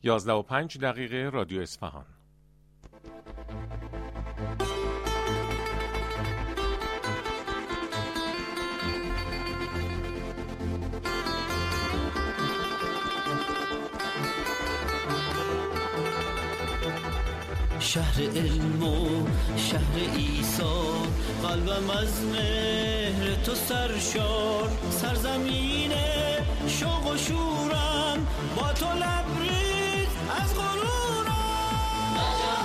11:05 رادیو اصفهان. شهر علم و شهر عیسی، قلبم از مهر تو سرشار، سرزمین شوق و شورم، با تو لبریز از غرورم.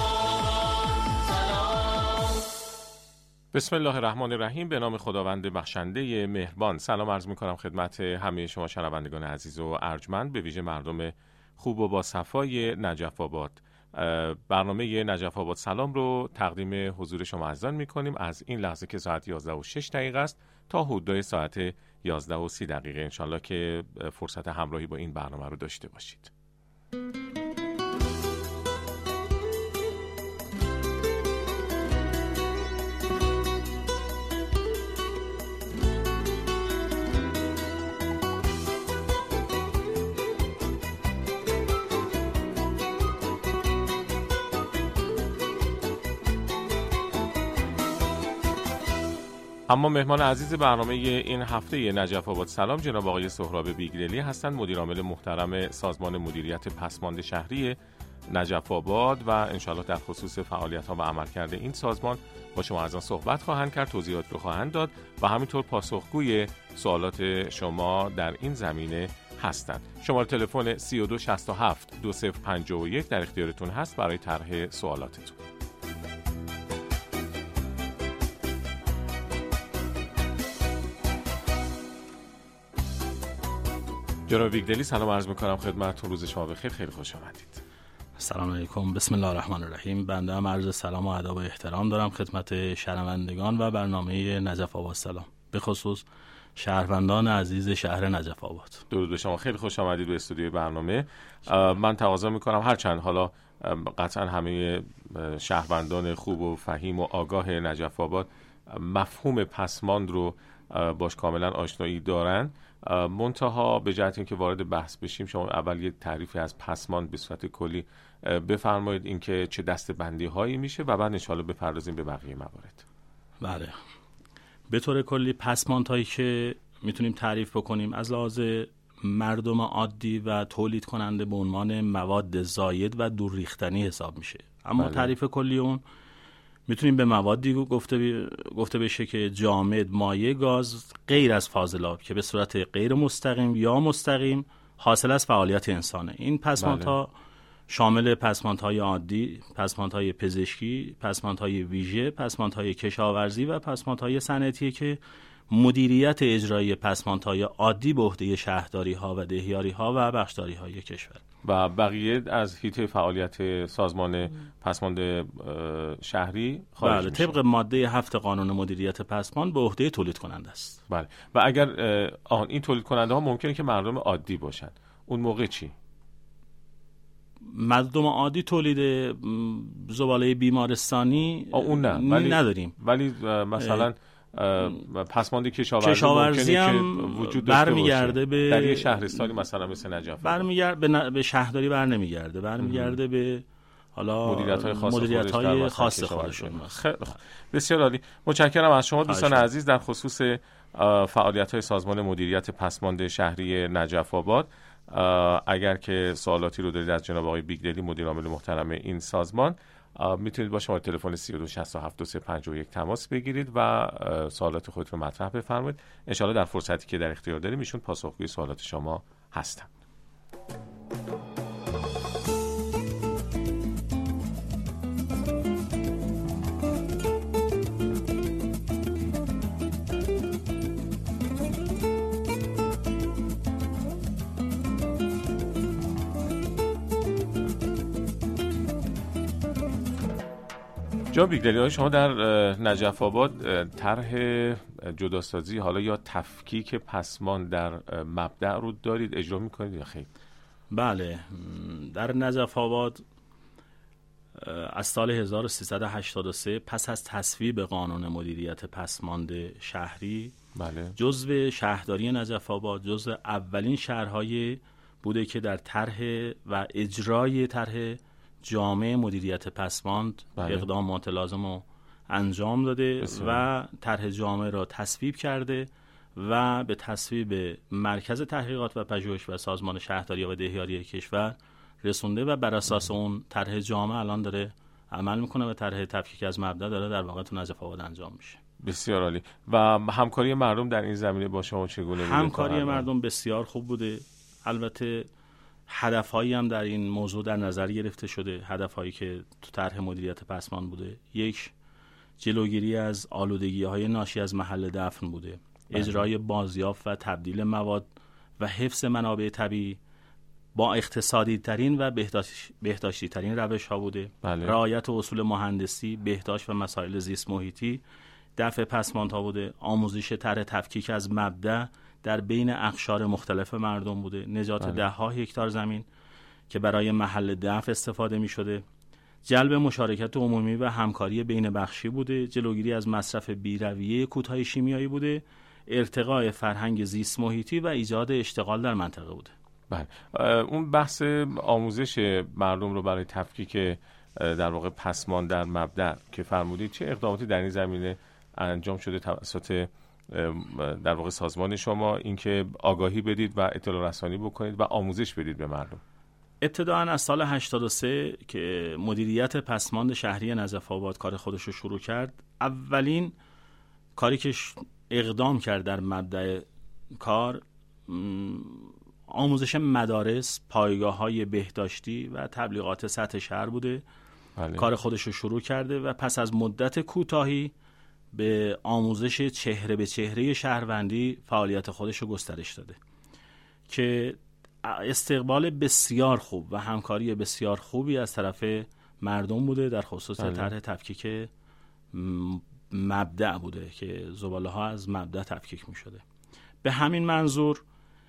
بسم الله الرحمن الرحیم. به نام خداوند بخشنده مهربان. سلام عرض می‌کنم خدمت همه شما شنوندگان عزیز و ارجمند، به ویژه مردم خوب و با صفای نجف آباد. برنامه نجف آباد سلام رو تقدیم حضور شما عزیزان می‌کنیم از این لحظه که ساعت 11:06 است تا حدود ساعت 11:30 انشالله که فرصت همراهی با این برنامه رو داشته باشید. اما مهمان عزیز برنامه این هفته نجف آباد سلام جناب آقای سهراب بیگدلی هستند، مدیر عامل محترم سازمان مدیریت پسماند شهری نجف آباد و انشالله در خصوص فعالیت‌ها و عملکرد این سازمان با شما عزیزان صحبت خواهند کرد، توضیحات رو خواهند داد و همینطور پاسخگوی سوالات شما در این زمینه هستند. شماره تلفن 3267 2051 در اختیارتون هست برای طرح سوالاتتون. جناب بیگدلی سلام عرض میکنم خدمتتون، روز شما بخیر، خیلی خوش آمدید. سلام علیکم، بسم الله الرحمن الرحیم. بنده هم عرض سلام و ادب و احترام دارم خدمت شنوندگان و برنامه نجف آباد سلام، به خصوص شهروندان عزیز شهر نجف آباد. درود به شما، خیلی خوش آمدید به استودیوی برنامه. من تقاضا میکنم هرچند حالا قطعا همه شهروندان خوب و فهیم و آگاه نجف آباد مفهوم پسماند رو باش کاملا آشنایی دارن، منتها به جهت اینکه وارد بحث بشیم شما اول یه تعریفی از پسماند به صورت کلی بفرمایید، اینکه چه دسته‌بندی هایی میشه و بعد ان شاءالله بپردازیم به بقیه موارد. بله، به طور کلی پسماند هایی که میتونیم تعریف بکنیم از لحاظ مردم عادی و تولید کننده به عنوان مواد زاید و دور ریختنی حساب میشه. اما بله. تعریف کلی اون میتونیم به موادی گفته بشه که جامد، مایع، گاز غیر از فاضلاب که به صورت غیر مستقیم یا مستقیم حاصل از فعالیت انسانه. این پسماندها شامل پسماندهای عادی، پسماندهای پزشکی، پسماندهای ویژه، پسماندهای کشاورزی و پسماندهای صنعتی که مدیریت اجرایی پسماندهای عادی به عهده شهرداری‌ها و دهیاری‌ها و بخشداری‌های کشور و بقیه از حیطه فعالیت سازمان پسماند شهری خارج میشه. طبق ماده 7 قانون مدیریت پسماند به عهده تولید کننده است. بله. و اگر این تولید کننده ها ممکنه که مردم عادی باشن، اون موقع چی؟ مردم عادی تولید زباله بیمارستانی اون نه، ولی نداریم. ولی مثلا پسماند کشاورزی هم وجود برمیگرده به در یه شهرستانی مثلا مثل نجف به شهرداری برمیگرده به حالا مدیریت‌های خاص خودشون. بسیار عالی، متشکرم از شما دوستان عزیز. در خصوص فعالیت‌های سازمان مدیریت پسماند شهری نجف آباد اگر که سوالاتی رو دارید از جناب آقای بیگدلی مدیر عامل محترم این سازمان، میتونید با شماره تلفن 3267 2051 تماس بگیرید و سوالات خودتون رو مطرح بفرمایید. انشاءالله در فرصتی که در اختیار داریم ایشون پاسخگوی سوالات شما هستند. جناب بیگدلی، شما در نجف آباد طرح جداسازی حالا یا تفکیک پسماند در مبدأ رو دارید، اجرا میکنید یا خیر؟ بله، در نجف آباد از سال 1383 پس از تصویب قانون مدیریت پسماند شهری، بله، جزو شهرداری نجف آباد جزو اولین شهرهای بوده که در طرح و اجرای طرح جامع مدیریت پسماند اقدامات لازم رو انجام داده و طرح جامع را تصویب کرده و به تصویب مرکز تحقیقات و پژوهش و سازمان شهرداری و دهیاری کشور رسونده و بر اساس اون طرح جامع الان داره عمل میکنه و طرح تفکیک از مبدا داره در واقع تو نجف آباد انجام میشه. بسیار عالی. و همکاری مردم در این زمینه با شما چگونه بوده؟ همکاری مردم بسیار خوب بوده. البته هدفهایی هم در این موضوع در نظر گرفته شده، هدفهایی که تو طرح مدیریت پسماند بوده. یک، جلوگیری از آلودگی‌های ناشی از محل دفن بوده، اجرای بازیافت و تبدیل مواد و حفظ منابع طبیعی با اقتصادی ترین و بهداشتی ترین روش ها بوده. رعایت اصول مهندسی، بهداشت و مسائل زیست محیطی، دفع پسماند ها بوده. آموزش طرح تفکیک از مبدأ در بین اقشار مختلف مردم بوده. نجات ده‌ها هکتار زمین که برای محل دفع استفاده می شده. جلب مشارکت عمومی و همکاری بین بخشی بوده. جلوگیری از مصرف بی‌رویه کودهای شیمیایی بوده. ارتقاء فرهنگ زیست محیطی و ایجاد اشتغال در منطقه بوده. بله. اون بحث آموزش مردم رو برای تفکیک در واقع پسماند در مبدأ که فرمودید، چه اقداماتی در این زمینه انجام شده توسط در واقع سازمان شما، اینکه آگاهی بدید و اطلاع رسانی بکنید و آموزش بدید به مردم؟ ابتداً از سال 83 که مدیریت پسماند شهری نجف آباد کار خودش رو شروع کرد، اولین کاری که اقدام کرد در مبدأ کار آموزش مدارس، پایگاه‌های بهداشتی و تبلیغات سطح شهر بوده. کار خودش رو شروع کرده و پس از مدت کوتاهی به آموزش چهره به چهره شهروندی فعالیت خودش رو گسترش داده که استقبال بسیار خوب و همکاری بسیار خوبی از طرف مردم بوده در خصوص طرح تفکیک مبدأ بوده که زباله ها از مبدأ تفکیک می شده. به همین منظور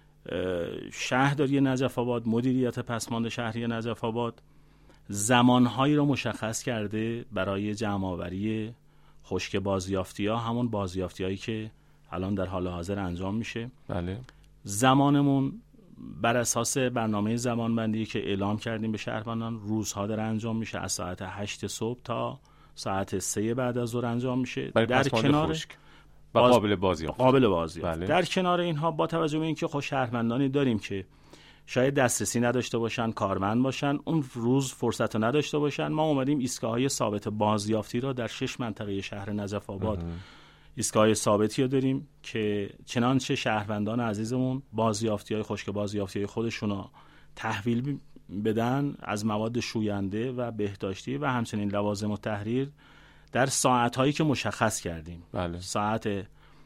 شهرداری نجف آباد، مدیریت پسماند شهری نجف آباد زمانهایی را مشخص کرده برای جمع‌آوری خشک بازیافتی‌ها، همون بازیافتی‌هایی که الان در حال حاضر انجام میشه. بله. زمانمون بر اساس برنامه زمانبندی که اعلام کردیم به شهروندان روزها داره انجام میشه، از ساعت 8 صبح تا ساعت 3 بعد از ظهر انجام میشه. در کنار خشک و قابل بازیافت. بله. در کنار اینها با توجه به اینکه خب شهروندانی داریم که شاید دسترسی نداشته باشن، کارمند باشن، اون روز فرصت رو نداشته باشن، ما اومدیم ایستگاه‌های ثابت بازیافتی را در 6 منطقه شهر نجف آباد ایستگاه ثابتی رو داریم که چنانچه شهروندان عزیزمون بازیافتی‌های خشک بازیافتی‌های خودشون رو تحویل بدن از مواد شوینده و بهداشتی و همچنین لوازم التحریر در ساعت‌هایی که مشخص کردیم. ساعت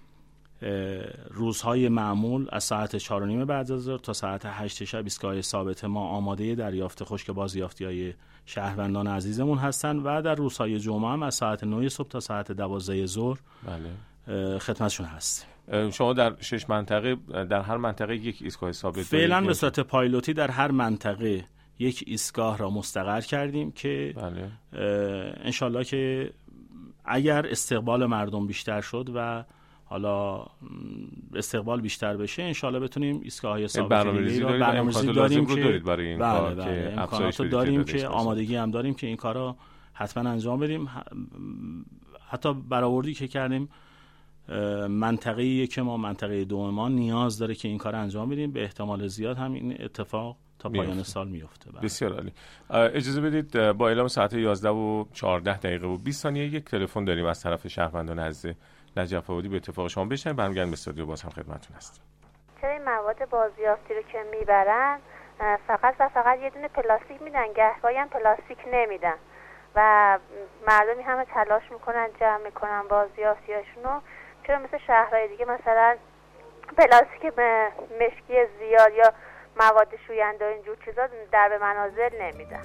روزهای معمول از ساعت 4:30 بعد از ظهر تا ساعت 8 شب ایستگاه ثابت ما آماده دریافت خشک بازیافتی‌های شهروندان عزیزمون هستن و در روزهای جمعه هم از ساعت 9 صبح تا ساعت 12 ظهر خدمتشون هست. شما در 6 منطقه، در هر منطقه یک ایستگاه ثابت فعلا به صورت پایلوتی در هر منطقه یک ایستگاه را مستقر کردیم که انشالله که اگر استقبال مردم بیشتر شد و حالا استقبال بیشتر بشه انشالله بتونیم ایستگاه‌های ثابت برنامه‌ریزی داریم که برای این کار که امکانات داریم که آمادگی هم داریم که این کارا حتما انجام بدیم. حتی برآوردی که کردیم منطقه یک ما، منطقه دو ما نیاز داره که این کار انجام بدیم، به احتمال زیاد هم این اتفاق تا پایان سال میفته. بسیار عالی. اجازه بدید با اعلام ساعت 11 و 14 دقیقه و 20 ثانیه یک تلفن داریم از طرف شهروندان عزیز نجف آبادی به اتفاق شما بشنویم. برمیگردیم به استودیو، باز هم خدمتتون هستیم. چرا این مواد بازیافتی رو که میبرن فقط یه دونه پلاستیک میدن، گهگاهی هم پلاستیک نمیدن و مردمی همه تلاش میکنن جمع میکنن بازیافتیاشونو. چرا مثل شهرهای دیگه مثلا پلاستیک مشکی زیاد یا مواد شوینده و اینجور چیزا در به منازل نمیدن؟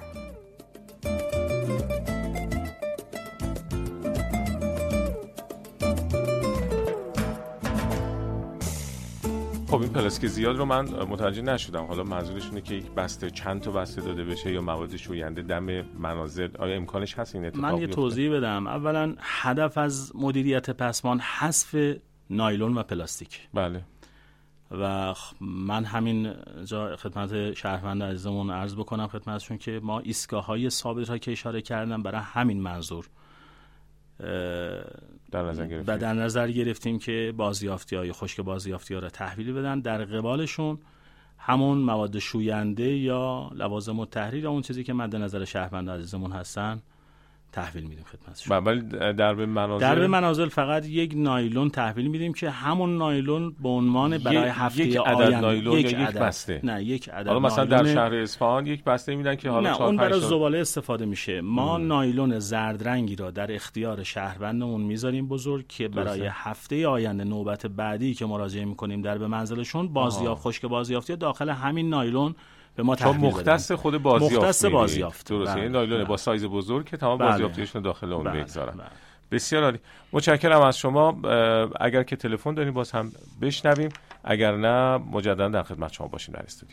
خب این پلاستیک زیاد رو من متوجه نشدم. حالا منظورشونه که یک بسته چند تا بسته داده بشه یا مواد شوینده دم منازل؟ آیا امکانش هست این اتفاق من یه توضیح بدم. اولا هدف از مدیریت پسماند حذف نایلون و پلاستیک. بله. و من همین جا خدمت شهروند عزیزمون عرض بکنم خدمتشون که ما ایستگاه‌های ثابت را که اشاره کردم برای همین منظور در نظر گرفتیم که بازیافتی‌های خشک بازیافتی‌ها را تحویل بدن، در قبالشون همون مواد شوینده یا لوازم التحریر یا اون چیزی که مد نظر شهروند عزیزمون هستن تحویل میدیم خدمتشون. ولی در منازل فقط یک نایلون تحویل میدیم که همون نایلون به عنوان برای هفته آینده یک بسته. نه یک عدد. حالا مثلا در شهر اصفهان یک بسته میدن که حالا 4-5 اون برای زباله استفاده میشه. ما نایلون زرد رنگی را در اختیار شهروندمون میذاریم بزرگ که برای هفته آینده نوبت بعدی که مراجعه میکنیم در به منزلشون بازیافت خشک بازیافتی داخل همین نایلون به ما تحویل بدن. مختص خود بازیافت. مختص بازیافت. درسته. این نایلون با سایز بزرگ که تمام بازیافتیشون داخل اون بگذارن. بسیار عالی. متشکرم از شما. اگر که تلفن داریم باز هم بشنویم، اگر نه مجددا در خدمت شما باشیم در استودیو.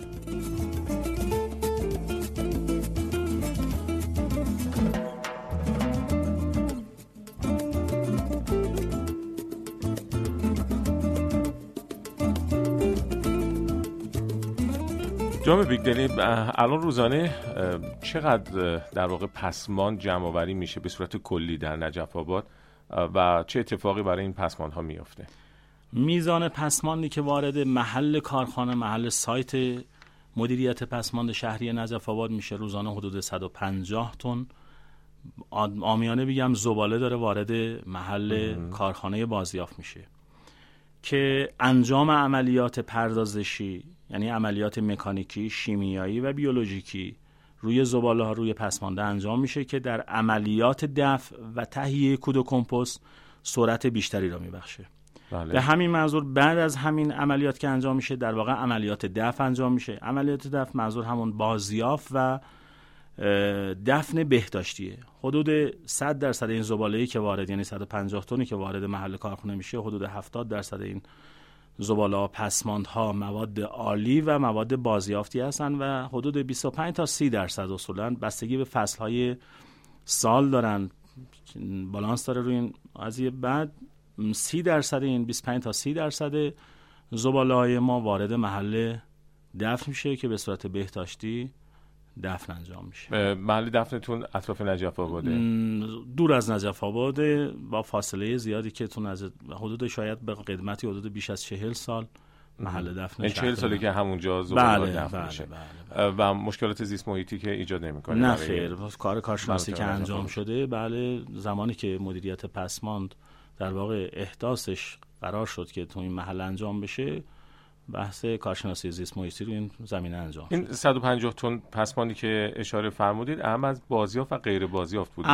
جناب بیگدلی، الان روزانه چقدر در واقع پسماند جمع آوری میشه به صورت کلی در نجف آباد و چه اتفاقی برای این پسماندها میفته؟ میزان پسماندی که وارد محل کارخانه، محل سایت مدیریت پسماند شهری نجف آباد میشه روزانه حدود 150 تن عامیانه بگم زباله داره وارد محل کارخانه بازیافت میشه که انجام عملیات پردازشی، یعنی عملیات مکانیکی، شیمیایی و بیولوژیکی روی زباله ها، روی پسمانده انجام میشه که در عملیات دفع و تهیه کود و کمپوست سرعت بیشتری را میبخشه. بله. به همین منظور بعد از همین عملیات که انجام میشه در واقع عملیات دفع انجام میشه. عملیات دفع منظور همون بازیافت و دفن بهداشتیه. حدود 100% این زباله‌ای که وارد، یعنی 150 تنی که وارد محل کارخانه میشه، حدود 70% این زباله‌ها، پسماندها مواد آلی و مواد بازیافتی هستن و حدود 25 تا 30% اصولاً بستگی به فصل‌های سال دارن، بالانس داره روی این قضیه. بعد 30% این 25 تا 30% زباله‌های ما وارد محل دفن میشه که به صورت بهداشتی دفن انجام میشه. محل دفنتون اطراف نجف آباده؟ دور از نجف آباده، با فاصله زیادی که تون از حدود شاید به قدمتی حدود بیش از 40 سال محل دفن. این 40 سالی که همونجا زباله دفن میشه. و مشکلات زیست محیطی که ایجاد نمیکنه؟ نه خیر، کار کارشناسی که انجام شده، بله، زمانی که مدیریت پسماند در واقع احداثش قرار شد که تو این محل انجام بشه، بحث کارشناسی زیست محیطی رو این زمینه انجام شد. این 150 تن پسماندی که اشاره فرمودید اهم از بازیافت و غیر بازیافت بود؟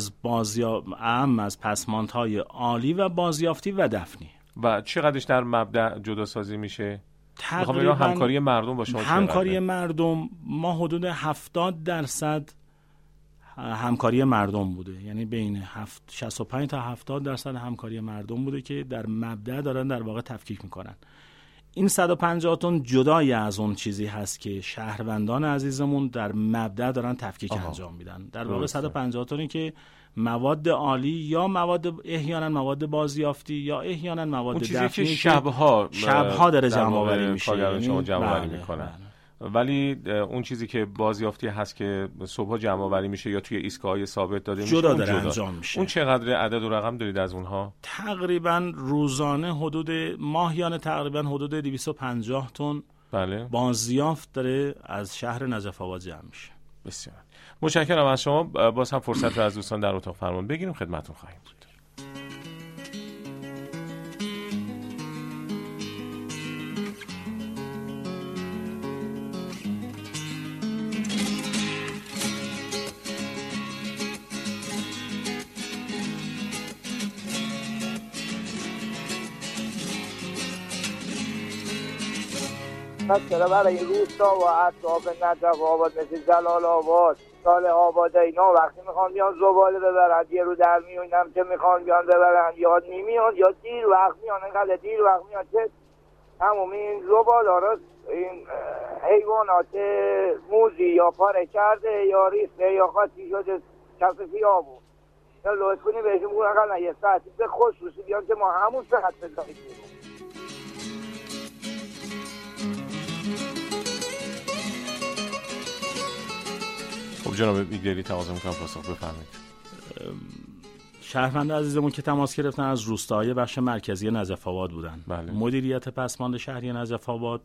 اهم از پسماندهای عالی و بازیافتی و دفنی. و چقدرش در مبدأ جدا سازی میشه؟ تقریبا همکاری مردم با شما همکاری مردم ما حدود 70% همکاری مردم بوده، یعنی بین 65 تا 70% همکاری مردم بوده که در مبدأ دارن در واقع تفکیک میکنن. این 150 تن جدای از اون چیزی هست که شهروندان عزیزمون در مبدأ دارن تفکیک انجام میدن. در واقع 150 تنی که مواد عالی یا مواد احیانا مواد بازیافتی یا احیانا مواد دفنی که شبها داره جمع آوری میشه، شما جمع آوری میکنن. ولی اون چیزی که بازیافتی هست که صبح جمع آوری میشه یا توی ایستگاه‌های ثابت داده میشه، جدا داره انجام میشه. اون چقدر عدد و رقم دارید از اونها؟ تقریبا روزانه ماهیانه تقریبا حدود 250 تن بله بازیافت داره از شهر نجف آباد جمع میشه. بسیار متشکرم از شما. باز هم فرصت رو از دوستان در اتاق فرمان بگیریم، خدمتتون خواهیم بود. مثلا برای روستا و اطراف نجف آباد مثل جلال آباد، صالح آباد، اینا وقتی میخوان بیان زباله ببرن یه رو در میونم که میخوان بیان ببرن یا نمیان یا دیر وقت میان، انقدر دیر وقت میان که تمام این زباله را این حیوانات موزی یا پاره کرده یا ریخته یا خاطی شده کف خیابون، یا لطف کنی بهشون بگون اقلا یه ساعتی به خصوصی بیان که ما همون ساعت بزنیم. خب جناب بیگدلی تقاضا می‌کنم پاسخ بفرمایید. شهروند عزیزمون که تماس گرفتن از روستاهای بخش مرکزی نجف آباد بودن. بله. مدیریت پسماند شهری نجف آباد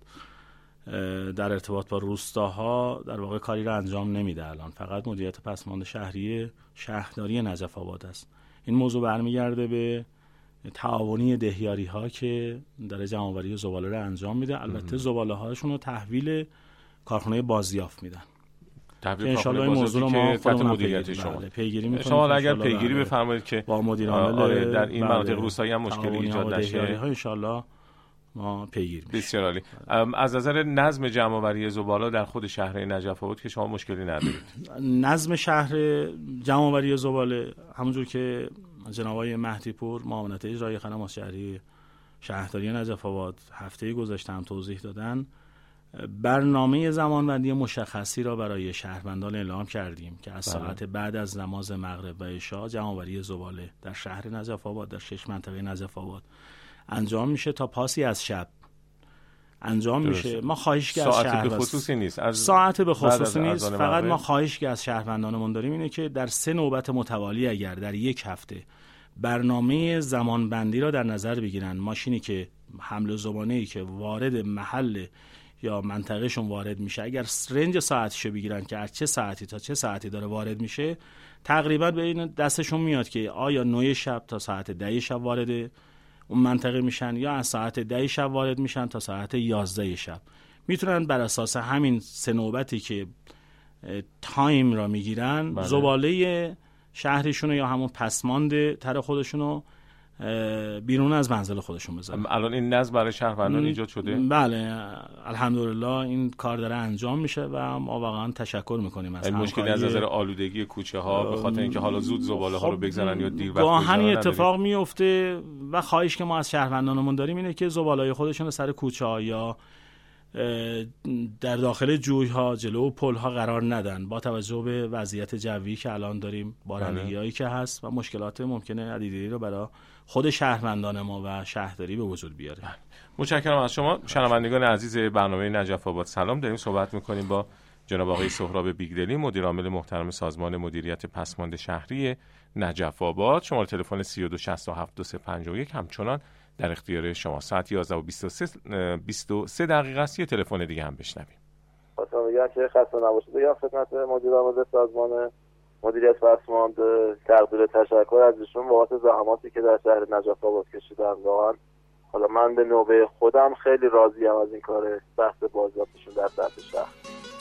در ارتباط با روستاها در واقع کاری را انجام نمیده. الان فقط مدیریت پسماند شهری شهرداری نجف آباد است. این موضوع برمیگرده به تعاونی دهیاری ها که در جمع‌آوری زباله را انجام میده. البته زباله هاشون رو تحویل کارخانه بازیافت میدن. ان شاءالله این موضوع رو ما خودمون مدیریت شما پیگیری می‌کنیم. شما اگر پیگیری بفرمایید که با مدیر عامل در این مناطق روستایی هم مشکلی ایجاد نشه، ان شاءالله ما پیگیری می‌کنیم. بسیار عالی. از نظر نظم جمع‌آوری زباله در خود شهر نجف آباد که شما مشکلی ندارید؟ نظم شهر جمع‌آوری زباله همونجور که جناب آقای مهدی پور معاونت اجرایی خدمات شهری شهرداری نجف آباد هفته گذشته هم توضیح دادن، برنامه زمانبندی مشخصی را برای شهروندان اعلام کردیم که از ساعت بعد از نماز مغرب و عشاء جمع‌آوری زباله در شهر نجف آباد در 6 منطقه نجف آباد انجام میشه تا پاسی از شب انجام میشه. ما خواهشی از ساعت به خصوصی نیست، ساعت به خصوصی نیست، فقط ما خواهشی از شهروندانمون داریم اینه که در 3 نوبت متوالی اگر در یک هفته برنامه زمانبندی را در نظر بگیرن، ماشینی که حمل زبانه‌ای که وارد محل یا منطقهشون وارد میشه اگر رنج ساعتشو بگیرن که از چه ساعتی تا چه ساعتی داره وارد میشه، تقریبا به این دستشون میاد که آیا 9 شب تا ساعت 10 شب وارد اون منطقه میشن یا از ساعت 10 شب وارد میشن تا ساعت 11 شب. میتونن بر اساس همین 3 نوبتی که تایم را میگیرن زباله شهرشون یا همون پسماند تر خودشونو بیرون از منزل خودشون بذارن. الان این نظم برای شهروندان ایجاد شده؟ بله الحمدلله این کار داره انجام میشه و ما واقعا تشکر میکنیم از همکاری. مشکلی از نظر آلودگی کوچه ها به خاطر اینکه حالا زود زباله ها رو بگذارن یا دیر وقت گاهن اتفاق میفته و خواهش که ما از شهروندانمون داریم اینه که زباله‌های خودشون رو سر کوچه ها یا در داخل جوی ها جلو پل ها قرار ندن با توجه به وضعیت جوی که الان داریم، بارندگی هایی که هست و مشکلات ممکنه عدیدی رو برای خود شهروندان ما و شهرداری به وجود بیاره. متشکرم از شما. شنوندگان عزیز برنامه نجف آباد سلام، داریم صحبت میکنیم با جناب آقای سهراب بیگدلی مدیر عامل محترم سازمان مدیریت پسماند شهری نجف آباد. شماره تلفن 32672351 همچنان در اختیار شما. ساعت 11:23 دقیقه است. یه تلفن دیگه هم بشنویم. خواستم بگم که خسته نباشید بگم خدمت مدیر عامل سازمان مدیریت پسماند تقدیر تشکر از ایشون بابت زحماتی که در شهر نجف آباد کشیدن. واقعا حالا من به نوبه خودم خیلی راضیم از این کار بحث بازیافتشون در سطح شهر.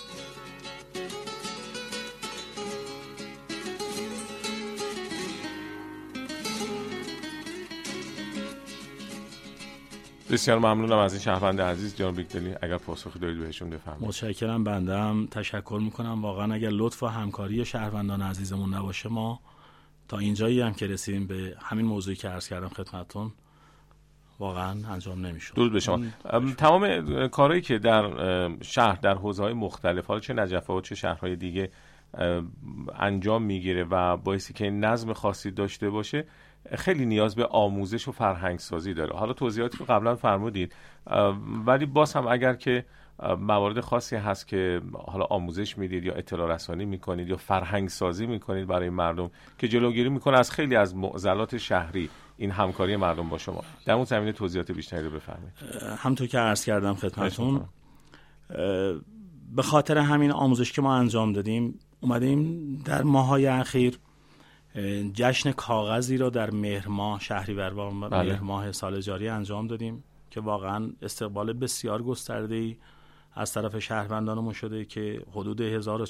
بسیار ممنونم از این شهروند عزیز جناب بیگدلی. اگر پاسخی دارید بهشون بفرمایید. متشکرم. بنده هم تشکر میکنم. واقعا اگر لطف و همکاری شهروندان عزیزمون نباشه ما تا اینجایی هم که رسیدیم به همین موضوعی که عرض کردم خدمتتون واقعا انجام نمیشد. درود به شما. تمام کارهایی که در شهر در حوزه‌های مختلف حالا چه نجف آباد چه شهرهای دیگه انجام میگیره و باعثی که این نظم خاصی داشته باشه خیلی نیاز به آموزش و فرهنگ سازی داره. حالا توضیحاتی که قبلا فرمودید ولی باز هم اگر که موارد خاصی هست که حالا آموزش میدید یا اطلاع رسانی میکنید یا فرهنگ سازی میکنید برای مردم که جلوگیری میکنه از خیلی از معضلات شهری، این همکاری مردم با شما، در اون زمینه توضیحات بیشتری رو بفرمایید. همونطور که عرض کردم خدمتتون به خاطر همین آموزش که ما انجام دادیم اومدیم در ماه‌های اخیر جشن کاغذی را در مهر ماه شهریور و مهر ماه سال جاری انجام دادیم که واقعا استقبال بسیار گسترده‌ای از طرف شهروندانمون شده که حدود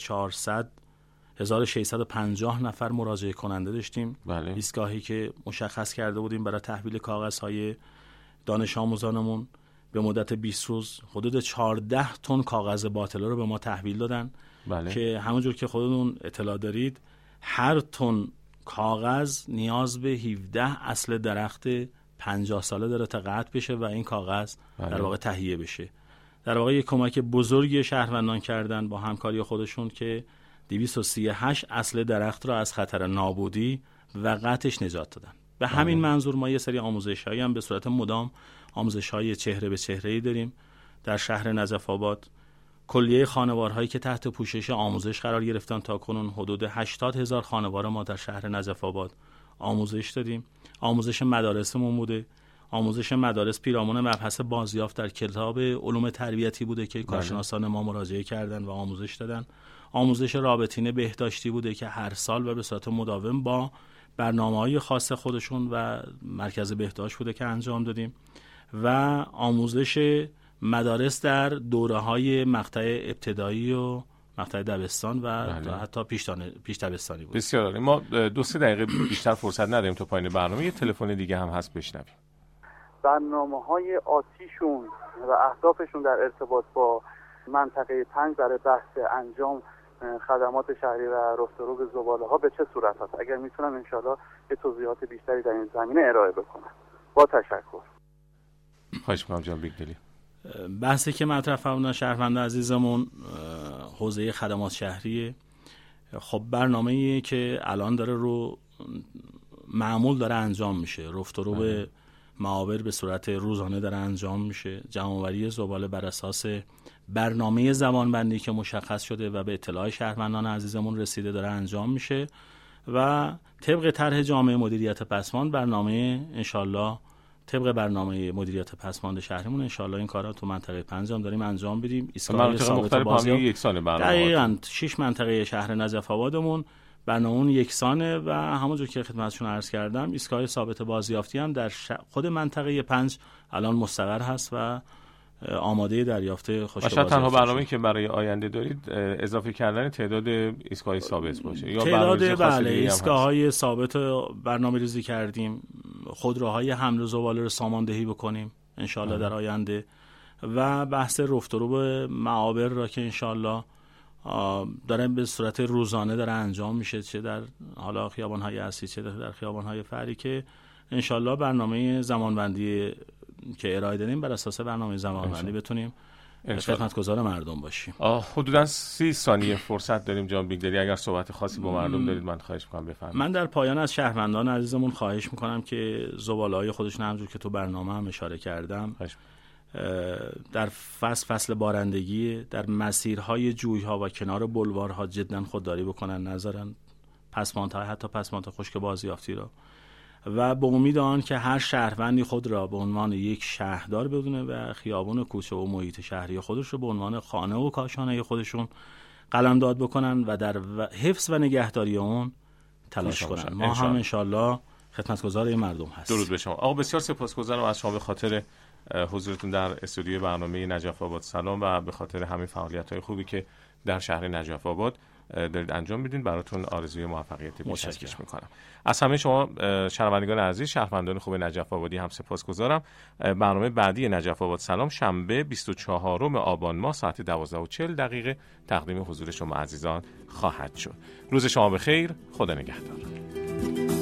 1650 نفر مراجعه کننده داشتیم. ایستگاهی که مشخص کرده بودیم برای تحویل کاغذهای دانش آموزانمون به مدت 20 روز حدود 14 تن کاغذ باطله رو به ما تحویل دادن. که همونجور که خودتون اطلاع دارید هر تن کاغذ نیاز به 17 اصل درخت 50 ساله داره تا قطع بشه و این کاغذ در واقع تهیه بشه. در واقع یک کمک بزرگی شهروندان کردن با همکاری خودشون که 238 اصل درخت را از خطر نابودی و قطعش نجات دادن. به همین منظور ما یه سری آموزش‌هایی هم به صورت مدام آموزش‌های چهره به چهره‌ای داریم در شهر نجف آباد کلیه خانوارهایی که تحت پوشش آموزش قرار گرفتن تا کنون حدود 80,000 خانوار ما در شهر نجف آباد آموزش دادیم. آموزش مدارسمون بوده. آموزش مدارس پیرامون مبحث بازیافت در کتاب علوم تربیتی بوده که کارشناسان ما مراجعه کردن و آموزش دادن. آموزش رابطین بهداشتی بوده که هر سال و به صورت مداوم با برنامه‌های خاص خودشون و مرکز بهداشت بوده که انجام دادیم و آموزش مدارس در دوره‌های مقطع ابتدایی و مقطع دبستان و حتی پیش دبستانی بود. بسیار عالی. ما 2-3 دقیقه بیشتر فرصت نداریم تا پایان برنامه. یه تلفن دیگه هم هست بشنویم. برنامه‌های آتیشون و اهدافشون در ارتباط با منطقه 5 برای بحث انجام خدمات شهری و رفت و روز زباله‌ها به چه صورت هست؟ اگر میتونن انشالله یه توضیحات بیشتری در این زمینه ارائه بکنن. با تشکر. خواهش می‌کنم جناب بیگدلی. بحثی که مطرح فرمودن شهروند عزیزمون حوزه خدمات شهریه. خب برنامه‌ای که الان داره رو معمول داره انجام میشه. رفت و رو به معابر به صورت روزانه داره انجام میشه. جمع‌آوری زباله بر اساس برنامه زمانبندی که مشخص شده و به اطلاع شهروندان عزیزمون رسیده داره انجام میشه و طبق طرح جامعه مدیریت پسماند برنامه انشالله طبق برنامه مدیریت پسماند شهرمون انشالله این کارا تو منطقه 5 هم داریم انجام بدیم. ایستگاه ثابت بازیافت یکسانه برنامه. دقیقاً 6 منطقه شهر نجف آبادمون برنامه‌مون یکسانه و همونجور که خدمتتون عرض کردم ایستگاه ثابت بازیافتی هم در خود منطقه 5 الان مستقر هست و آماده دریافت خشک بازیافت. شاید تنها برنامه‌ای که برای آینده دارید اضافه کردن تعداد ایستگاه ثابت باشه یا تعداد بله ایستگاه‌های ثابت برنامه‌ریزی کردیم. خودروهای حمل و زباله رو ساماندهی بکنیم انشالله در آینده و بحث رفت و رو به معابر را که انشالله داره به صورت روزانه داره انجام میشه، چه در حالا خیابان‌های اصلی چه در خیابان‌های فرعی، که انشالله برنامه زمانبندی که ارائه دادیم بر اساس برنامه زمانبندی بتونیم خدمتگزار مردم باشیم. حدوداً 30 ثانیه فرصت داریم جناب بیگدلی، اگر صحبت خاصی با مردم دارید من خواهش می‌کنم بفرمایید. من در پایان از شهروندان عزیزمون خواهش می‌کنم که زباله‌های خودشون همونجور که تو برنامه هم اشاره کردم در فصل بارندگی در مسیرهای جوی‌ها و کنار بلوارها جداً خودداری بکنن، نذارن پسماندها حتی پسماند خشک بازیافتی را و به امید آن که هر شهروندی خود را به عنوان یک شهردار بدونه و خیابان و کوچه و محیط شهری خودش رو به عنوان خانه و کاشانه خودشون قلمداد بکنن و در حفظ و نگهداری اون تلاش کنن. ما هم انشالله خدمتگزار این مردم هستیم. درود به شما. آقا بسیار سپاسگزارم از شما به خاطر حضورتون در استودیوی برنامه نجف آباد سلام و به خاطر همه فعالیت‌های خوبی که در شهر نجف آباد دارید انجام میدین. براتون آرزوی موفقیت بیشتر میکنم. از همه شما شنوندگان عزیز، شهروندان خوب نجف آبادی هم سپاسگزارم. برنامه بعدی نجف آباد سلام شنبه 24 آبان ماه ساعت 12:40 تقدیم حضور شما عزیزان خواهد شد. روز شما بخیر. خدا نگهدار.